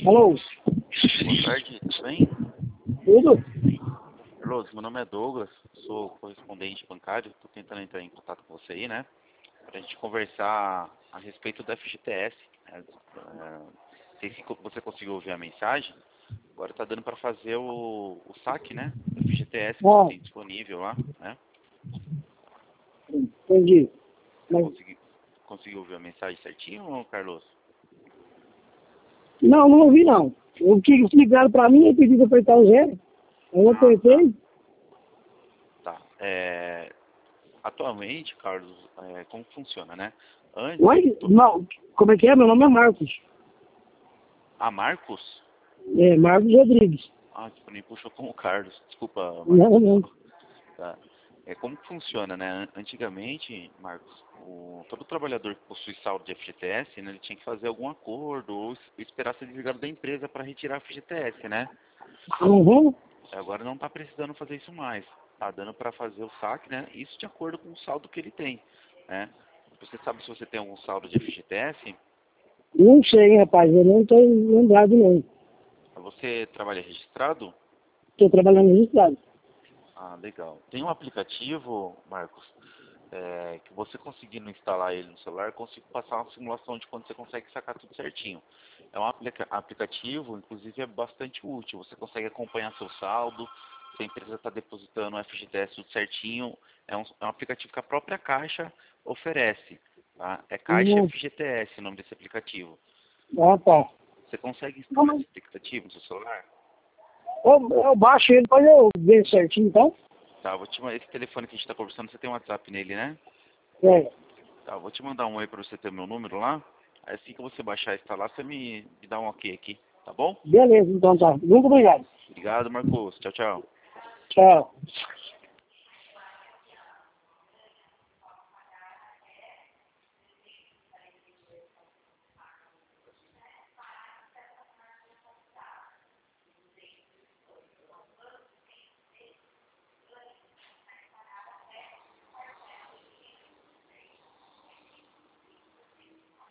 Alô? Boa tarde, tudo bem? Tudo? Carlos, meu nome é Douglas, sou correspondente bancário, estou tentando entrar em contato com você aí, né? Para a gente conversar a respeito do FGTS. Não sei se você conseguiu ouvir a mensagem. Agora está dando para fazer o saque, né? Do FGTS que você tem disponível lá, né? Entendi. Mas... Conseguiu ouvir a mensagem certinho, Carlos? Não ouvi não. O que explicaram para mim, eu pedi para apertar o zero. Eu apertei. Tá. Atualmente, Carlos, como funciona, né? Antes... Oi? Não, como é que é? Meu nome é Marcos. Ah, Marcos? É, Marcos Rodrigues. Ah, tipo, me puxou como Carlos. Desculpa, Marcos. Não. Tá. Como que funciona, né? Antigamente, Marcos, todo trabalhador que possui saldo de FGTS, né, ele tinha que fazer algum acordo ou esperar ser desligado da empresa para retirar a FGTS, né? Uhum. Agora não está precisando fazer isso mais. Tá dando para fazer o saque, né? Isso de acordo com o saldo que ele tem, né? Você sabe se você tem algum saldo de FGTS? Não sei, rapaz. Eu não estou lembrado, não. Você trabalha registrado? Estou trabalhando registrado. Ah, legal. Tem um aplicativo, Marcos, que você conseguindo instalar ele no celular, eu consigo passar uma simulação de quando você consegue sacar tudo certinho. É um aplicativo, inclusive é bastante útil. Você consegue acompanhar seu saldo, se a empresa está depositando o FGTS tudo certinho. É um aplicativo que a própria Caixa oferece. Tá? É Caixa FGTS o nome desse aplicativo. Ah, tá. Você consegue instalar esse aplicativo no seu celular? Eu baixo ele para eu ver certinho, então. Tá, vou te mandar esse telefone que a gente está conversando, você tem um WhatsApp nele, né? É. Tá, vou te mandar um aí para você ter meu número lá. Aí assim que você baixar e instalar, você me dá um ok aqui, tá bom? Beleza, então tá. Muito obrigado. Obrigado, Marcos. Tchau, tchau. Tchau.